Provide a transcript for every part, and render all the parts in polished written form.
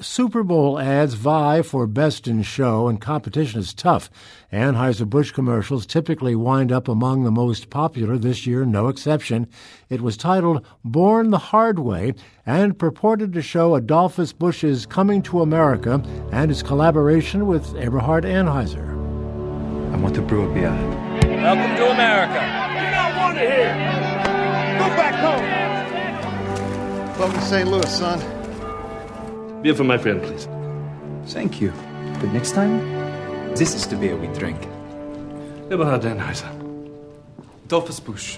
Super Bowl ads vie for best in show, and competition is tough. Anheuser-Busch commercials typically wind up among the most popular, this year no exception. It was titled Born the Hard Way and purported to show Adolphus Busch's coming to America and his collaboration with Eberhard Anheuser. I want to brew a beer. Welcome to America. You're not wanted here. Go back home. Welcome to St. Louis, son. Beer for my friend, please. Thank you. But next time, this is the beer we drink. Eberhard Anheuser. Adolphus Busch.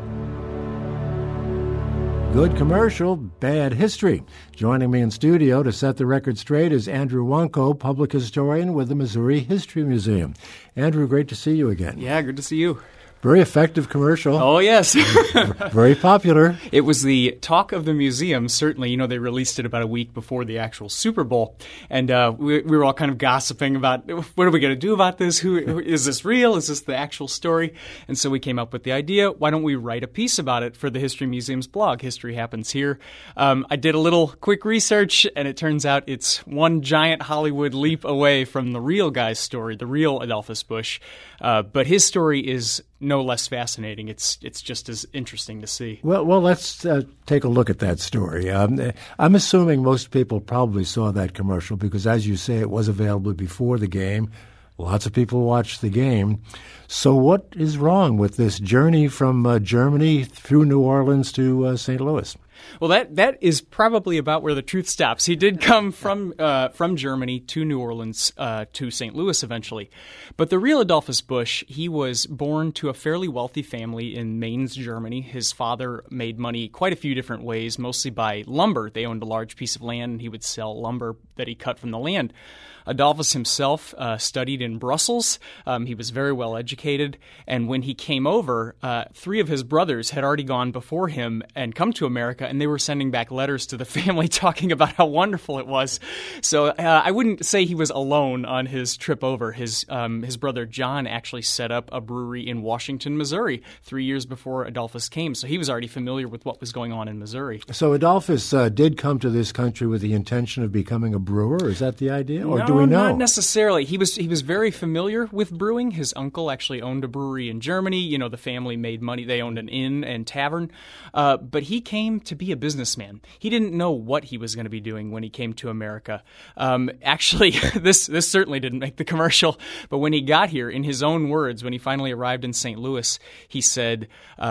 Good commercial, bad history. Joining me in studio to set the record straight is Andrew Wanko, public historian with the Missouri History Museum. Andrew, great to see you again. Yeah, good to see you. Very effective commercial. Oh, yes. Very popular. It was the talk of the museum, certainly. You know, they released it about a week before the actual Super Bowl. And we were all kind of gossiping about, what are we going to do about this? Is this real? Is this the actual story? And so we came up with the idea, why don't we write a piece about it for the History Museum's blog, History Happens Here. I did a little quick research, and it turns out it's one giant Hollywood leap away from the real guy's story, the real Adolphus Busch. But his story is no less fascinating. It's just as interesting to see. Well, let's take a look at that story. I'm assuming most people probably saw that commercial because, as you say, it was available before the game. Lots of people watched the game. So what is wrong with this journey from Germany through New Orleans to St. Louis? Well, that is probably about where the truth stops. He did come from Germany to New Orleans to St. Louis eventually. But the real Adolphus Busch, he was born to a fairly wealthy family in Mainz, Germany. His father made money quite a few different ways, mostly by lumber. They owned a large piece of land, and he would sell lumber that he cut from the land. Adolphus himself studied in Brussels. He was very well educated. And when he came over, three of his brothers had already gone before him and come to America, and they were sending back letters to the family talking about how wonderful it was. So I wouldn't say he was alone on his trip over. His brother John actually set up a brewery in Washington, Missouri, 3 years before Adolphus came. So he was already familiar with what was going on in Missouri. So Adolphus did come to this country with the intention of becoming a brewer? Is that the idea? Or do we know? Not necessarily. He was very familiar with brewing. His uncle actually owned a brewery in Germany. You know, the family made money. They owned an inn and tavern. But he came to be a businessman. He didn't know what he was going to be doing when he came to America. Actually, this certainly didn't make the commercial. But when he got here, in his own words, when he finally arrived in St. Louis, he said,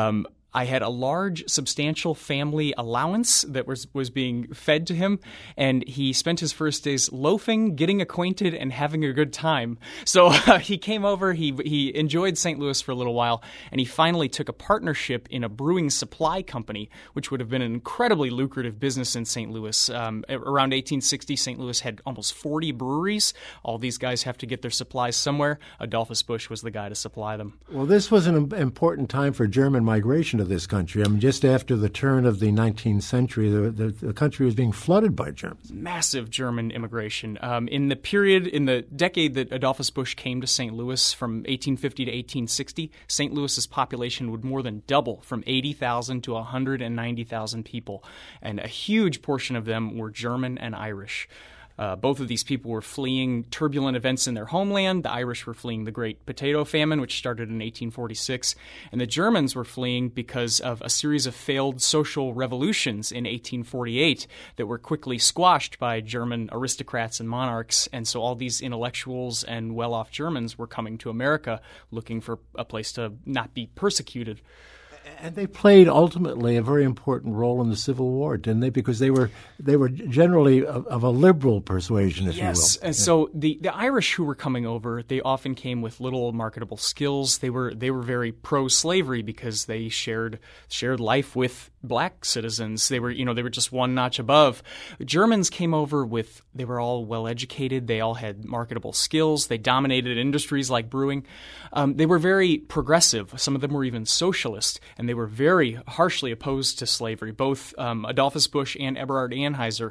I had a large, substantial family allowance that was being fed to him, and he spent his first days loafing, getting acquainted, and having a good time. So he came over, he enjoyed St. Louis for a little while, and he finally took a partnership in a brewing supply company, which would have been an incredibly lucrative business in St. Louis. Around 1860, St. Louis had almost 40 breweries. All these guys have to get their supplies somewhere. Adolphus Busch was the guy to supply them. Well, this was an important time for German migration to this country. I mean, just after the turn of the 19th century, the country was being flooded by Germans. Massive German immigration. In the decade that Adolphus Busch came to St. Louis from 1850 to 1860, St. Louis's population would more than double from 80,000 to 190,000 people. And a huge portion of them were German and Irish. Both of these people were fleeing turbulent events in their homeland. The Irish were fleeing the Great Potato Famine, which started in 1846. And the Germans were fleeing because of a series of failed social revolutions in 1848 that were quickly squashed by German aristocrats and monarchs. And so all these intellectuals and well-off Germans were coming to America looking for a place to not be persecuted. And they played ultimately a very important role in the Civil War, didn't they? Because they were generally of a liberal persuasion, if you will. Yes, and so the Irish who were coming over, they often came with little marketable skills. They were very pro-slavery because they shared life with black citizens. They were just one notch above. Germans came over they were all well educated. They all had marketable skills. They dominated industries like brewing. They were very progressive. Some of them were even socialist, and they were very harshly opposed to slavery. Both Adolphus Busch and Eberhard Anheuser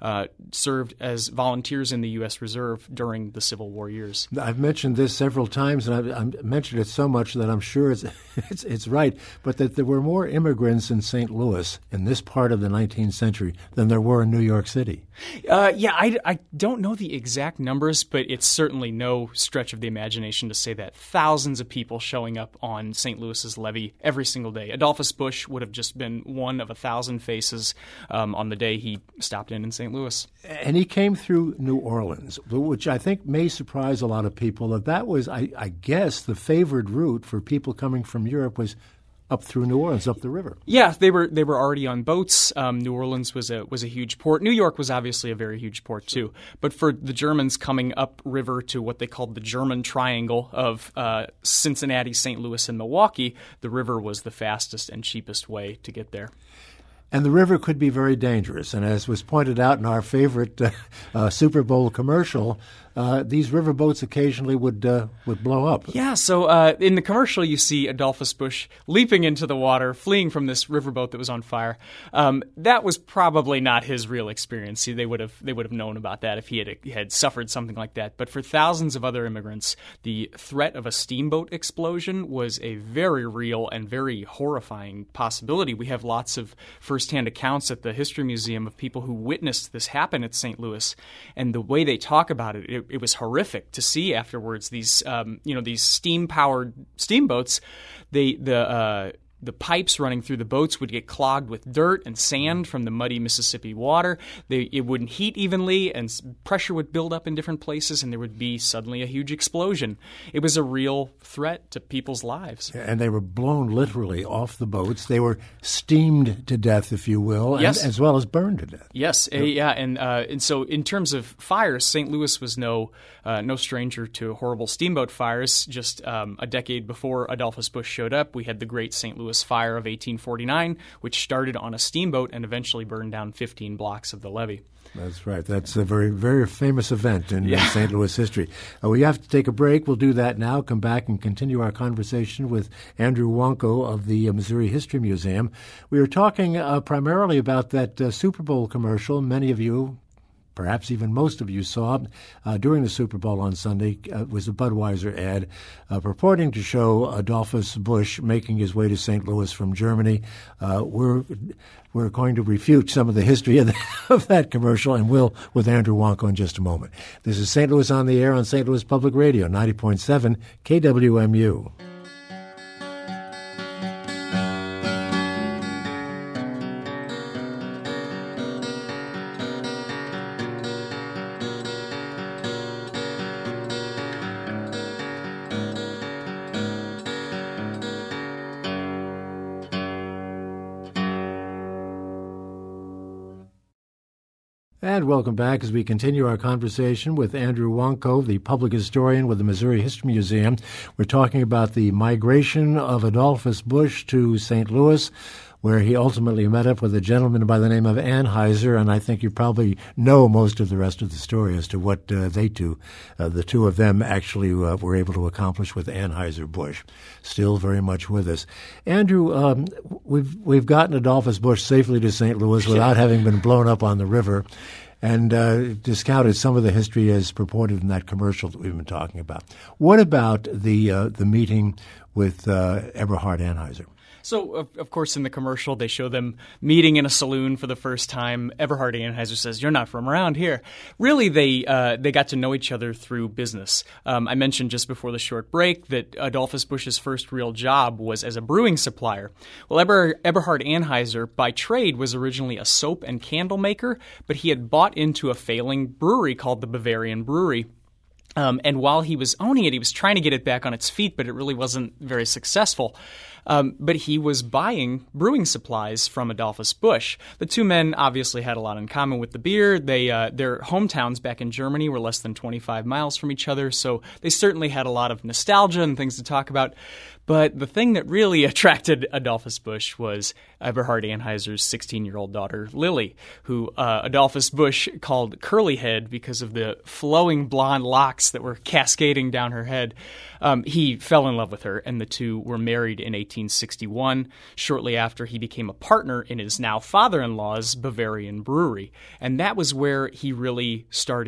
served as volunteers in the U.S. Reserve during the Civil War years. I've mentioned this several times, and I've mentioned it so much that I'm sure it's right, but that there were more immigrants in St. Louis Louis in this part of the 19th century than there were in New York City. I don't know the exact numbers, but it's certainly no stretch of the imagination to say that. Thousands of people showing up on St. Louis's levee every single day. Adolphus Busch would have just been one of 1,000 faces on the day he stopped in St. Louis. And he came through New Orleans, which I think may surprise a lot of people. That was, I guess, the favored route for people coming from Europe was up through New Orleans, up the river. Yeah, they were already on boats. New Orleans was a huge port. New York was obviously a very huge port too. But for the Germans coming up river to what they called the German Triangle of Cincinnati, St. Louis, and Milwaukee, the river was the fastest and cheapest way to get there. And the river could be very dangerous. And as was pointed out in our favorite Super Bowl commercial, these riverboats occasionally would blow up. Yeah, so in the commercial you see Adolphus Busch leaping into the water, fleeing from this riverboat that was on fire. That was probably not his real experience. See, they would have known about that if he had suffered something like that. But for thousands of other immigrants, the threat of a steamboat explosion was a very real and very horrifying possibility. We have lots of firsthand accounts at the History Museum of people who witnessed this happen at St. Louis, and the way they talk about it was horrific to see afterwards. These these steam-powered steamboats, the pipes running through the boats would get clogged with dirt and sand from the muddy Mississippi water. It wouldn't heat evenly, and pressure would build up in different places, and there would be suddenly a huge explosion. It was a real threat to people's lives. And they were blown literally off the boats. They were steamed to death, if you will, yes, as well as burned to death. Yes, and so in terms of fires, St. Louis was no stranger to horrible steamboat fires. Just a decade before Adolphus Busch showed up, we had the Great St. Louis Fire of 1849, which started on a steamboat and eventually burned down 15 blocks of the levee. That's right. That's a very, very famous event in St. Louis history. We have to take a break. We'll do that now. Come back and continue our conversation with Andrew Wonko of the Missouri History Museum. We were talking primarily about that Super Bowl commercial. Many of you, perhaps even most of you, saw during the Super Bowl on Sunday. Was a Budweiser ad purporting to show Adolphus Busch making his way to St. Louis from Germany. We're going to refute some of the history of that commercial, and we'll with Andrew Wonko in just a moment. This is St. Louis on the Air on St. Louis Public Radio, 90.7 KWMU. And welcome back as we continue our conversation with Andrew Wonko, the public historian with the Missouri History Museum. We're talking about the migration of Adolphus Busch to St. Louis, where he ultimately met up with a gentleman by the name of Anheuser, and I think you probably know most of the rest of the story as to what the two of them actually were able to accomplish with Anheuser-Busch. Still very much with us. Andrew, we've gotten Adolphus Busch safely to St. Louis without having been blown up on the river, and discounted some of the history as purported in that commercial that we've been talking about. What about the meeting with Eberhard Anheuser? So, of course, in the commercial, they show them meeting in a saloon for the first time. Eberhard Anheuser says, "You're not from around here." Really, they got to know each other through business. I mentioned just before the short break that Adolphus Busch's first real job was as a brewing supplier. Well, Eberhard Anheuser, by trade, was originally a soap and candle maker, but he had bought into a failing brewery called the Bavarian Brewery. And while he was owning it, he was trying to get it back on its feet, but it really wasn't very successful. But he was buying brewing supplies from Adolphus Busch. The two men obviously had a lot in common with the beer. Their hometowns back in Germany were less than 25 miles from each other, so they certainly had a lot of nostalgia and things to talk about. But the thing that really attracted Adolphus Busch was Eberhard Anheuser's 16-year-old daughter, Lily, who Adolphus Busch called Curly Head because of the flowing blonde locks that were cascading down her head. He fell in love with her, and the two were married in 1861, shortly after he became a partner in his now father-in-law's Bavarian Brewery. And that was where he really started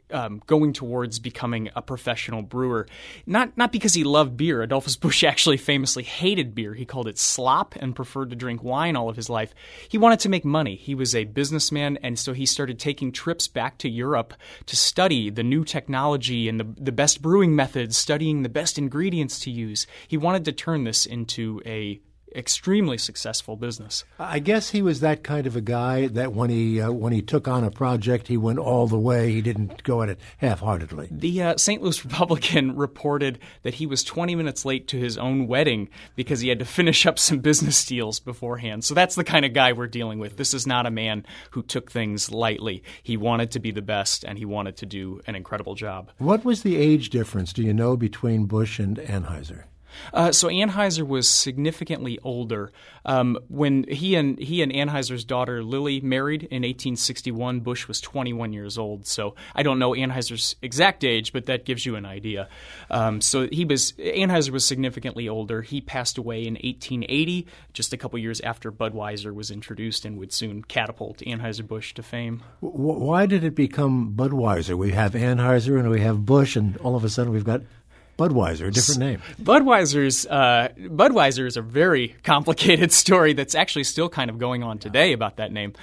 going towards becoming a professional brewer. Not because he loved beer. Adolphus Busch actually famously hated beer. He called it slop and preferred to drink wine all of his life. He wanted to make money. He was a businessman, and so he started taking trips back to Europe to study the new technology and the best brewing methods, studying the best ingredients to use. He wanted to turn this into a extremely successful business. I guess he was that kind of a guy that when he took on a project, he went all the way. He didn't go at it half-heartedly. The St. Louis Republican reported that he was 20 minutes late to his own wedding because he had to finish up some business deals beforehand. So that's the kind of guy we're dealing with. This is not a man who took things lightly. He wanted to be the best, and he wanted to do an incredible job. What was the age difference, do you know, between Busch and Anheuser? So Anheuser was significantly older. When he and Anheuser's daughter Lily married in 1861, Busch was 21 years old. So I don't know Anheuser's exact age, but that gives you an idea. So Anheuser was significantly older. He passed away in 1880, just a couple years after Budweiser was introduced, and would soon catapult Anheuser-Busch to fame. Why did it become Budweiser? We have Anheuser and we have Busch, and all of a sudden we've got Budweiser, a different name. Budweiser is a very complicated story that's actually still kind of going on today about that name.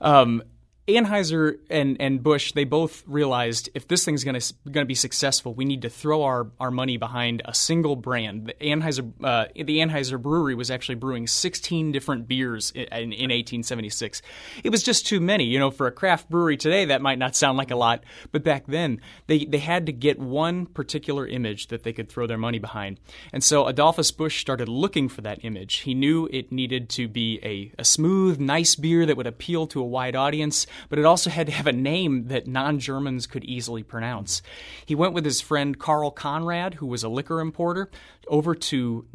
Anheuser and Busch, they both realized if this thing's going to be successful, we need to throw our money behind a single brand. The Anheuser Brewery was actually brewing 16 different beers in 1876. It was just too many. For a craft brewery today, that might not sound like a lot, but back then they had to get one particular image that they could throw their money behind. And so Adolphus Busch started looking for that image. He knew it needed to be a smooth, nice beer that would appeal to a wide audience, but it also had to have a name that non-Germans could easily pronounce. He went with his friend Karl Conrad, who was a liquor importer, over to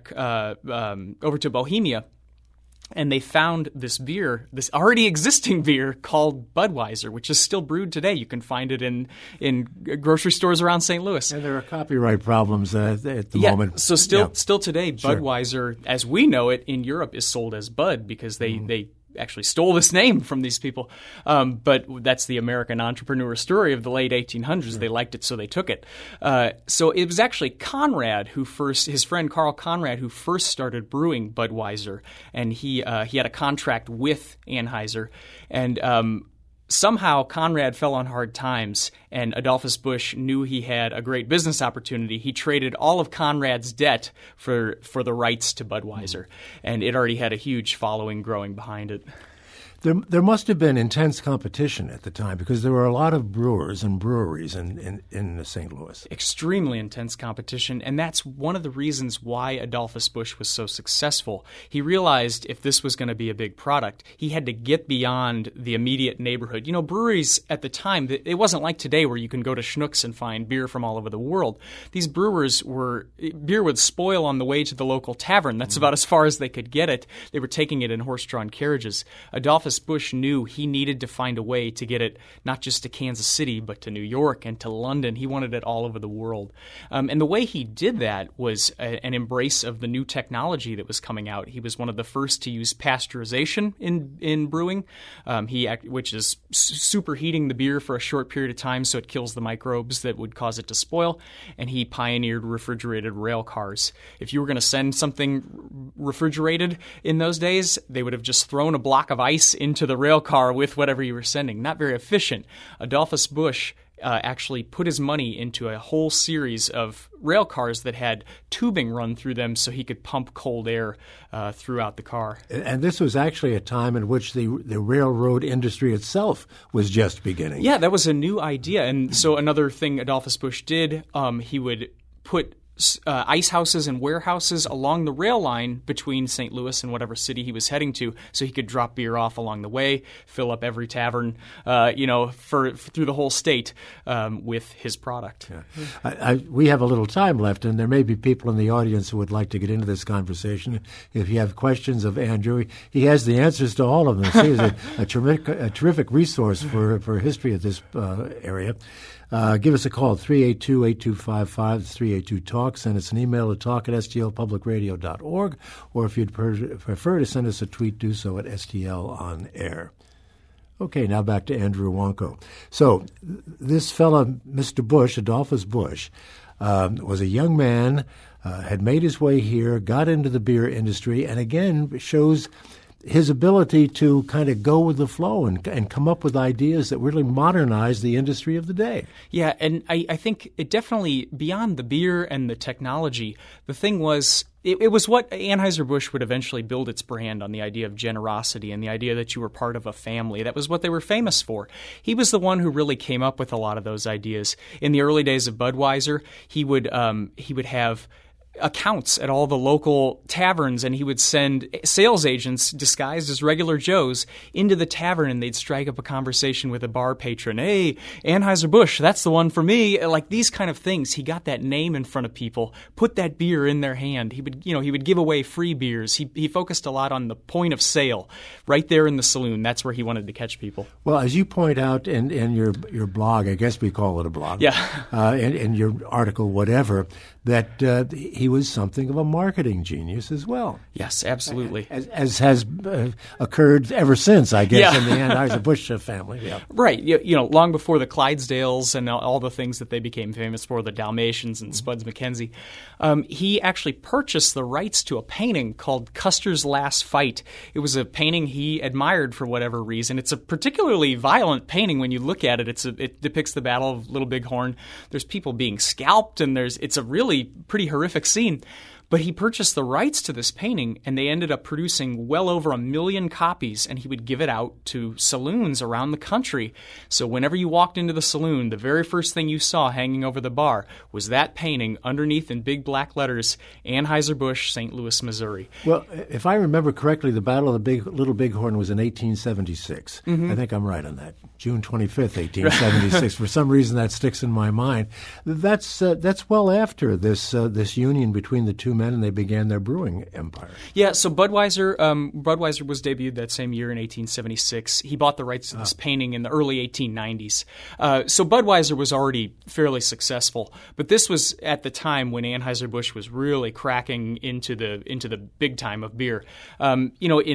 Bohemia, and they found this beer, this already existing beer called Budweiser, which is still brewed today. You can find it in grocery stores around St. Louis. And there are copyright problems at the moment. So still today, Budweiser, as we know it in Europe, is sold as Bud because they actually stole this name from these people. But that's the American entrepreneur story of the late 1800s. They liked it, so they took it. So it was actually his friend Karl Conrad, who first started brewing Budweiser. And he had a contract with Anheuser. And somehow Conrad fell on hard times, and Adolphus Busch knew he had a great business opportunity. He traded all of Conrad's debt for the rights to Budweiser, and it already had a huge following growing behind it. There must have been intense competition at the time because there were a lot of brewers and breweries in St. Louis. Extremely intense competition, and that's one of the reasons why Adolphus Busch was so successful. He realized if this was going to be a big product, he had to get beyond the immediate neighborhood. Breweries at the time, it wasn't like today where you can go to Schnucks and find beer from all over the world. These brewers beer would spoil on the way to the local tavern. That's about as far as they could get it. They were taking it in horse-drawn carriages. Adolphus Busch knew he needed to find a way to get it not just to Kansas City, but to New York and to London. He wanted it all over the world. And the way he did that was an embrace of the new technology that was coming out. He was one of the first to use pasteurization in brewing, which is superheating the beer for a short period of time so it kills the microbes that would cause it to spoil. And he pioneered refrigerated rail cars. If you were going to send something refrigerated in those days, they would have just thrown a block of ice into the rail car with whatever you were sending. Not very efficient. Adolphus Busch actually put his money into a whole series of rail cars that had tubing run through them so he could pump cold air throughout the car. And this was actually a time in which the railroad industry itself was just beginning. Yeah, that was a new idea. And so another thing Adolphus Busch did, he would put ice houses and warehouses along the rail line between St. Louis and whatever city he was heading to, so he could drop beer off along the way, fill up every tavern, through the whole state with his product. Yeah. We have a little time left, and there may be people in the audience who would like to get into this conversation. If you have questions of Andrew, he has the answers to all of them. So he's a terrific resource for history of this area. Give us a call, 382-8255, 382-TALK. Send us an email at talk@stlpublicradio.org, or if you'd prefer to send us a tweet, do so at STL on air. Okay, now back to Andrew Wonko. So this fella, Mr. Bush, Adolphus Bush, was a young man, had made his way here, got into the beer industry, and again shows his ability to kind of go with the flow and come up with ideas that really modernize the industry of the day. Yeah, and I think it definitely, beyond the beer and the technology, the thing was, it was what Anheuser-Busch would eventually build its brand on, the idea of generosity and the idea that you were part of a family. That was what they were famous for. He was the one who really came up with a lot of those ideas. In the early days of Budweiser, he would have accounts at all the local taverns, and he would send sales agents disguised as regular Joes into the tavern, and they'd strike up a conversation with a bar patron. Hey, Anheuser-Busch, that's the one for me. Like these kind of things. He got that name in front of people, put that beer in their hand. He would give away free beers. He focused a lot on the point of sale right there in the saloon. That's where he wanted to catch people. Well, as you point out in your blog, I guess we call it a blog. Yeah. In your article, whatever, that he was something of a marketing genius as well. Yes, absolutely. As has occurred ever since, I guess, in the Anheuser-Busch family. Yeah. Right. Long before the Clydesdales and all the things that they became famous for, the Dalmatians and Spuds MacKenzie, he actually purchased the rights to a painting called Custer's Last Fight. It was a painting he admired for whatever reason. It's a particularly violent painting when you look at it. It depicts the Battle of Little Bighorn. There's people being scalped, and it's a really pretty horrific scene. But he purchased the rights to this painting, and they ended up producing well over 1 million copies, and he would give it out to saloons around the country. So whenever you walked into the saloon, the very first thing you saw hanging over the bar was that painting underneath in big black letters, Anheuser-Busch, St. Louis, Missouri. Well, if I remember correctly, the Battle of the Little Bighorn was in 1876. Mm-hmm. I think I'm right on that. June 25th, 1876. For some reason, that sticks in my mind. That's well after this union between the two men, and they began their brewing empire. Yeah, so Budweiser was debuted that same year in 1876. He bought the rights to this painting in the early 1890s. So Budweiser was already fairly successful, but this was at the time when Anheuser-Busch was really cracking into the big time of beer. When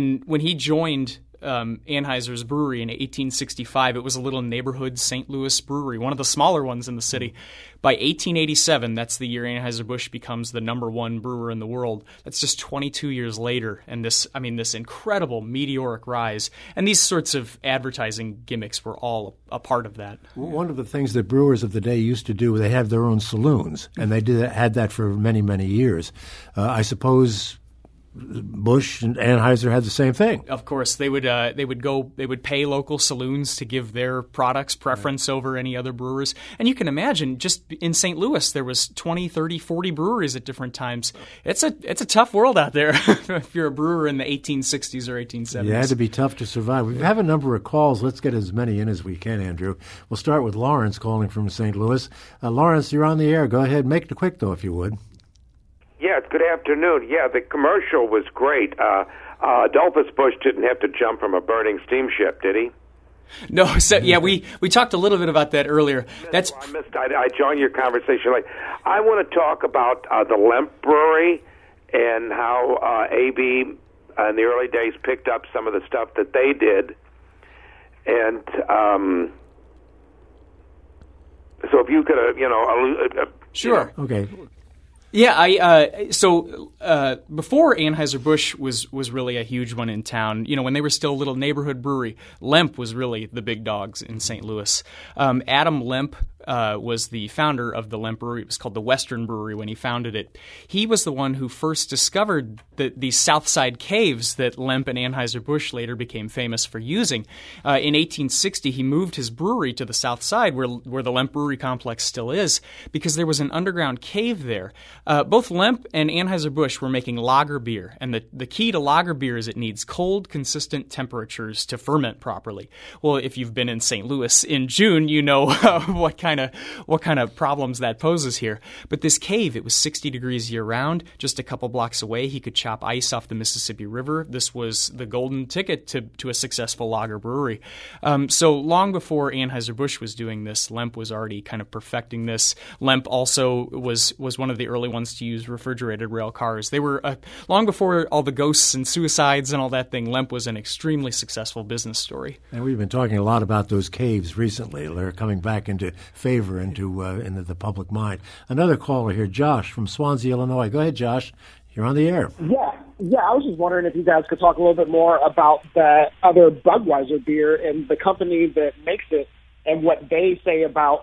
he joined Anheuser's brewery in 1865. It was a little neighborhood St. Louis brewery, one of the smaller ones in the city. By 1887, that's the year Anheuser-Busch becomes the number one brewer in the world. That's just 22 years later, and this incredible meteoric rise. And these sorts of advertising gimmicks were all a part of that. One of the things that brewers of the day used to do, they have their own saloons, and they had that for many, many years. I suppose Busch and Anheuser had the same thing. Of course, they would pay local saloons to give their products preference over any other brewers. And you can imagine, just in St. Louis, there was 20, 30, 40 breweries at different times. It's a tough world out there if you're a brewer in the 1860s or 1870s. Yeah, it had to be tough to survive. We have a number of calls. Let's get as many in as we can, Andrew. We'll start with Lawrence calling from St. Louis. Lawrence, you're on the air. Go ahead. Make it quick, though, if you would. Yes, good afternoon. Yeah, the commercial was great. Adolphus Busch didn't have to jump from a burning steamship, did he? No, so yeah, we talked a little bit about that earlier. I joined your conversation late. I want to talk about the Lemp Brewery and how AB in the early days picked up some of the stuff that they did. And so if you could, Sure. Okay. Yeah, so before Anheuser-Busch was really a huge one in town, when they were still a little neighborhood brewery, Lemp was really the big dogs in St. Louis. Adam Lemp was the founder of the Lemp Brewery. It was called the Western Brewery when he founded it. He was the one who first discovered these Southside caves that Lemp and Anheuser-Busch later became famous for using. In 1860, he moved his brewery to the South Side, where the Lemp Brewery complex still is, because there was an underground cave there. Both Lemp and Anheuser-Busch were making lager beer, and the key to lager beer is it needs cold, consistent temperatures to ferment properly. Well, if you've been in St. Louis in June, you know what kind kind of problems that poses here. But this cave, it was 60 degrees year-round. Just a couple blocks away, he could chop ice off the Mississippi River. This was the golden ticket to a successful lager brewery. So long before Anheuser-Busch was doing this, Lemp was already kind of perfecting this. Lemp also was one of the early ones to use refrigerated rail cars. They were, long before all the ghosts and suicides and all that thing, Lemp was an extremely successful business story. And we've been talking a lot about those caves recently. They're coming back into favor, into the public mind. Another caller here, Josh from Swansea, Illinois. Go ahead, Josh. You're on the air. Yeah, I was just wondering if you guys could talk a little bit more about the other Budweiser beer and the company that makes it and what they say about,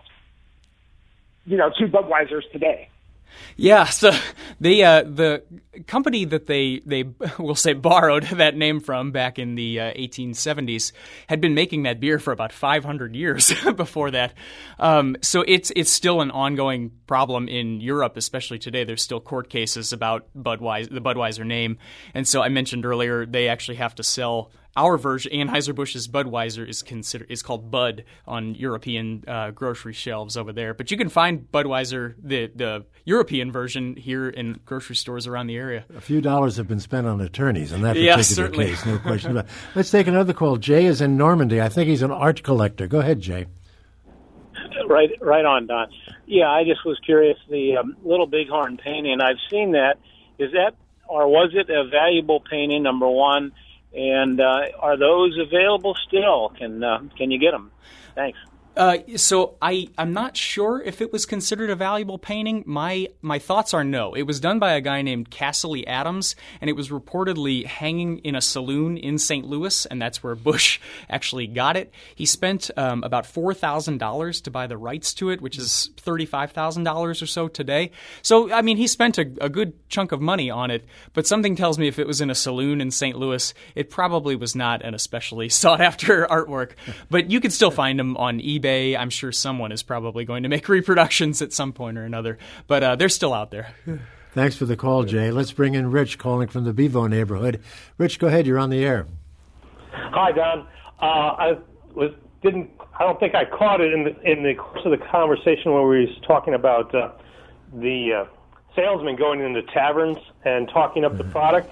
two Budweisers today. Yeah, so the company that they will say borrowed that name from back in the 1870s had been making that beer for about 500 years before that. So it's still an ongoing problem in Europe, especially today. There's still court cases about the Budweiser name, and so I mentioned earlier they actually have to sell. Our version, Anheuser-Busch's Budweiser, is called Bud on European grocery shelves over there. But you can find Budweiser, the European version, here in grocery stores around the area. A few dollars have been spent on attorneys in that particular case, no question about it. Let's take another call. Jay is in Normandy. I think he's an art collector. Go ahead, Jay. Right on, Don. Yeah, I just was curious. The Little Bighorn painting, I've seen that. Is that, or was it a valuable painting, number one? And are those available still? Can you get them? Thanks. So I'm not sure if it was considered a valuable painting. My thoughts are no. It was done by a guy named Cassidy Adams, and it was reportedly hanging in a saloon in St. Louis, and that's where Bush actually got it. He spent about $4,000 to buy the rights to it, which is $35,000 or so today. So, I mean, he spent a good chunk of money on it, but something tells me if it was in a saloon in St. Louis, it probably was not an especially sought-after artwork. But you can still find them on eBay. I'm sure someone is probably going to make reproductions at some point or another, but they're still out there. Thanks for the call, Jay. Let's bring in Rich calling from the Bevo neighborhood. Rich, go ahead. You're on the air. Hi, Don. I don't think I caught it in the course of the conversation where we was talking about the salesman going into taverns and talking up the product.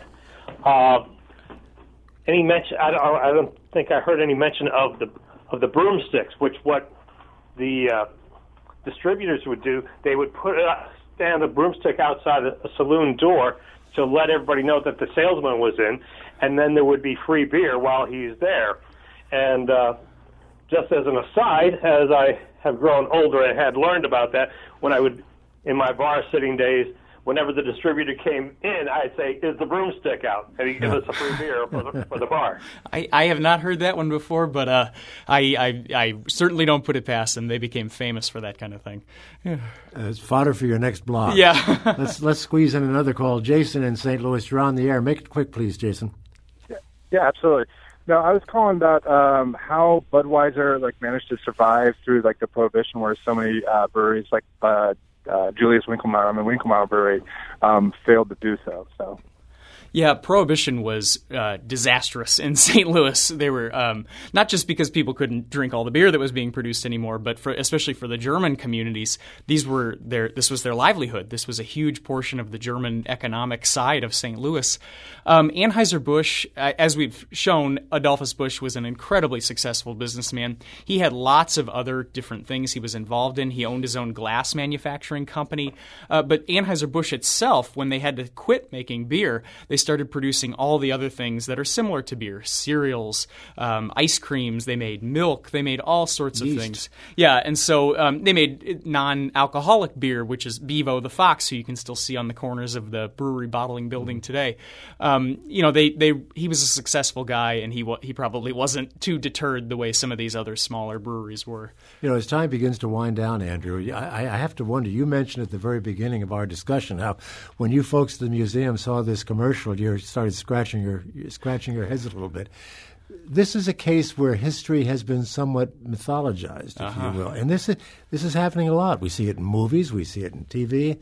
Any mention? I don't think I heard any mention of the broomsticks, which what the distributors would do. They would stand a broomstick outside a saloon door to let everybody know that the salesman was in, and then there would be free beer while he's there. And just as an aside, as I have grown older and had learned about that, when I would, in my bar sitting days, whenever the distributor came in, I'd say, "Is the broomstick out?" And he'd give us a free beer for the bar. I have not heard that one before, but I certainly don't put it past them. They became famous for that kind of thing. Yeah. It's fodder for your next blog. Yeah. Let's squeeze in another call. Jason in St. Louis, you're on the air. Make it quick, please, Jason. Yeah, absolutely. No, I was calling about how Budweiser managed to survive through the Prohibition, where so many breweries Julius Winkelmeyer Brewery failed to do so. Yeah, Prohibition was disastrous in St. Louis. They were not just because people couldn't drink all the beer that was being produced anymore, but especially for the German communities, this was their livelihood. This was a huge portion of the German economic side of St. Louis. Anheuser-Busch, as we've shown, Adolphus Busch was an incredibly successful businessman. He had lots of other different things he was involved in. He owned his own glass manufacturing company. But Anheuser-Busch itself, when they had to quit making beer, they started producing all the other things that are similar to beer: cereals, ice creams. They made milk. They made all sorts of things. Yeah, and so they made non-alcoholic beer, which is Bevo the Fox, who you can still see on the corners of the brewery bottling building today. He was a successful guy, and he probably wasn't too deterred the way some of these other smaller breweries were. As time begins to wind down, Andrew, I have to wonder. You mentioned at the very beginning of our discussion how when you folks at the museum saw this commercial, you started scratching your heads a little bit. This is a case where history has been somewhat mythologized, if you will, and this is happening a lot. We see it in movies, we see it in TV.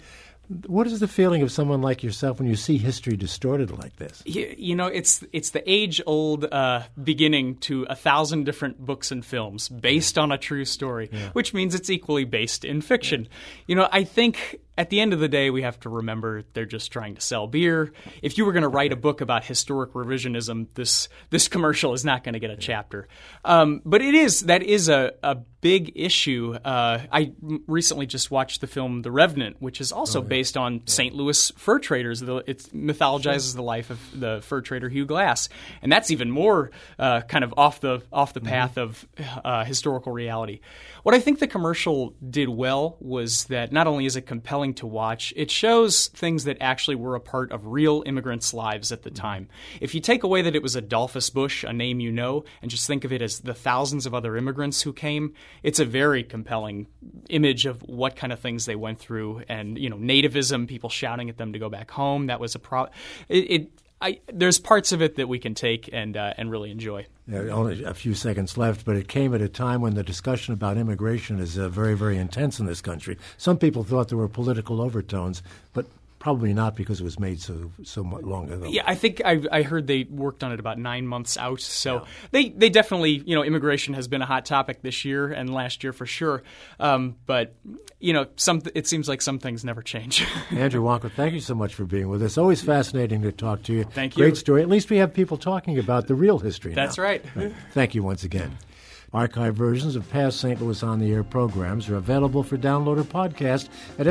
What is the feeling of someone like yourself when you see history distorted like this? You know, it's the age-old beginning to 1,000 different books and films based on a true story, which means it's equally based in fiction. You know, I think at the end of the day, we have to remember they're just trying to sell beer. If you were going to write a book about historic revisionism, this commercial is not going to get a chapter. But that is a big issue. I recently just watched the film The Revenant, which is also based on St. Louis fur traders. It mythologizes the life of the fur trader Hugh Glass, and that's even more kind of off the path of historical reality. What I think the commercial did well was that not only is it compelling to watch, it shows things that actually were a part of real immigrants' lives at the time. If you take away that it was Adolphus Busch, a name you know, and just think of it as the thousands of other immigrants who came, it's a very compelling image of what kind of things they went through. And, you know, nativism, people shouting at them to go back home, that was a problem. There's parts of it that we can take and really enjoy. Only a few seconds left, but it came at a time when the discussion about immigration is very, very intense in this country. Some people thought there were political overtones, but probably not because it was made so long ago. Yeah, I think I heard they worked on it about 9 months out. So they definitely, you know, immigration has been a hot topic this year and last year for sure. But, you know, it seems like some things never change. Andrew Wonka, thank you so much for being with us. Always fascinating to talk to you. Thank you. Great story. At least we have people talking about the real history That's now. right. Thank you once again. Archive versions of past St. Louis On the Air programs are available for download or podcast at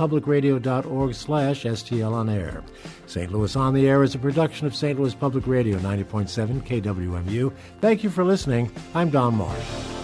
stlpublicradio.org/stlonair. St. Louis On the Air is a production of St. Louis Public Radio 90.7 KWMU. Thank you for listening. I'm Don Marsh.